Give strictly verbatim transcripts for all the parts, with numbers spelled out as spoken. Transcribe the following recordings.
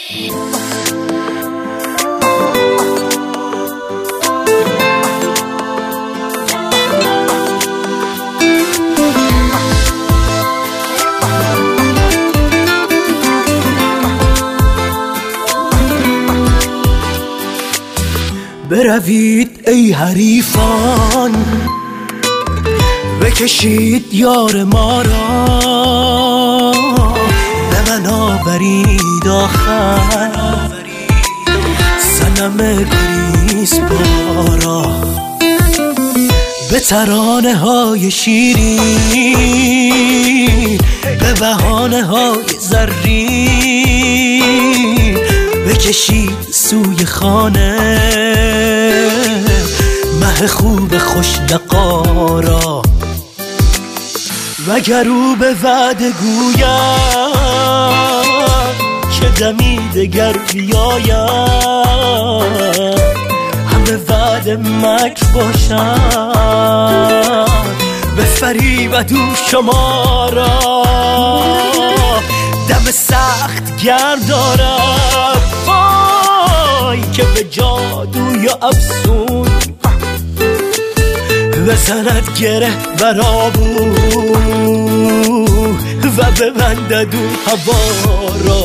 بروید ای حریفان، بکشید یار ما را، به من آورید آخر صنم گریزپا، به ترانه های شیرین، به بهانه های زرین، بکشید سوی خانه مه خوب خوش نقارا. وگر او به وعده گوید که دمی دگر بیاید، همه وعده مکر باشد، به فریبد او شما را. دم سخت گرم دارد وای که به جادو یا افسون بزند گره بر آبو و ببندد او هوا را.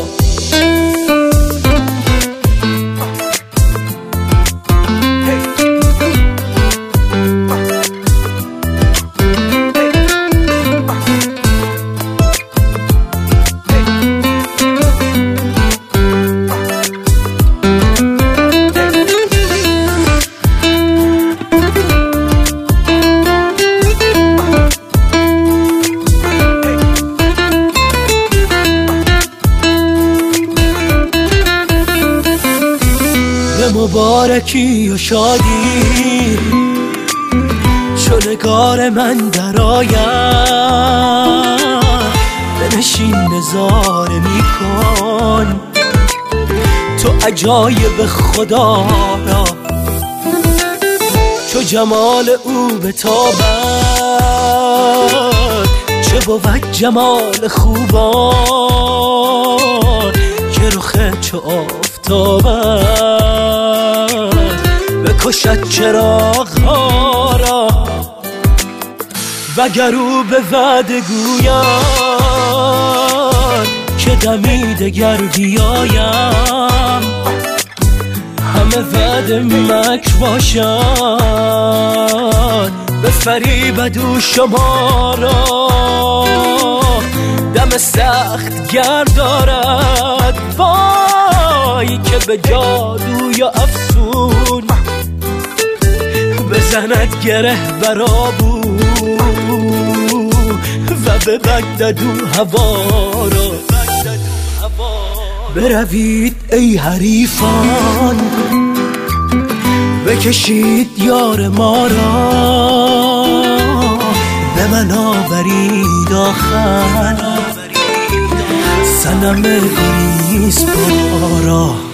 مبارکی و شادی چو نگار من در آید، بنشین نظاره می کن تو عجایب خدا را. چو جمال او بتابد چه بود جمال خوبان، که رخ چو آفتابد بکشد چراغ ها را. وگر او به وعده گوید که دمی دگر بیایم، همه وعده مکر باشد، به فریبد او شما را. دم سخت گرم دارد وای که به جادو یا افسون بزند گره بر آبو و ببندد او هوا را. بروید ای حریفان، بکشید یار ما را، به من آورید آخر صنم گریزپا را.